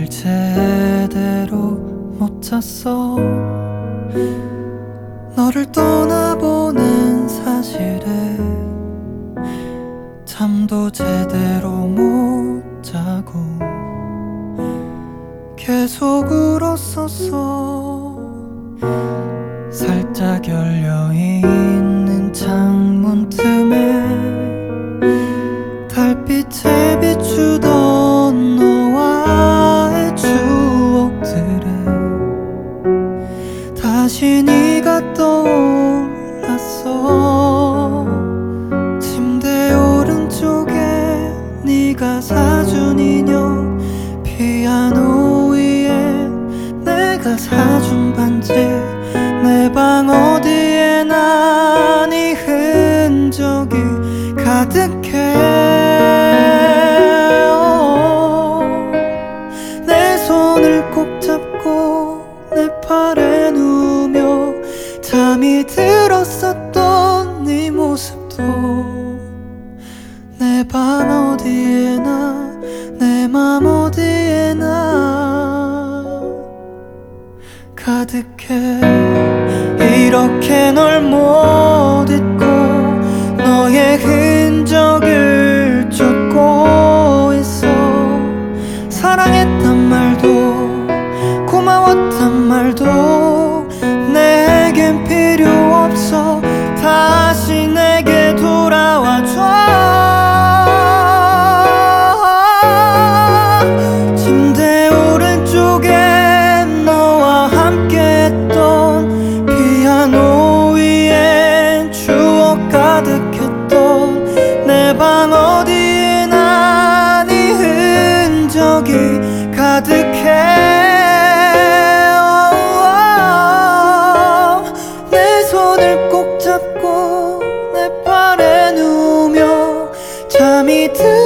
잠을 제대로 못 잤어. 너를 떠나보낸 사실에 잠도 제대로 못 자고 계속 울었었어. 살짝 열려있는 창문 틈에 달빛에 비추던 너와의 추억들에 다시 네가 떠올랐어. 침대 오른쪽에 네가 사준 인형, 피아노 위에 내가 사준 반지, 내 방 어디에나 네 흔적이 가득해. 내 손을 꼭 잡고 내 팔에 누우며 잠이 들었었던 네 모습도 내 방 어디에나 내 맘 어디에나 가득해. 이렇게 널 못 잊고 너의 흔적을 쫓고 있어. 사랑했단 말도 고마웠단 말도 내겐 필요 없어. 다시 내게 돌아와줘. 침대 오른쪽에 너와 함께했던 피아노 위엔 추억 가득했던 내 방 어디에나 네 흔적이 가득해. 내 손을 꼭 잡고 내 팔에 누우며 잠이 들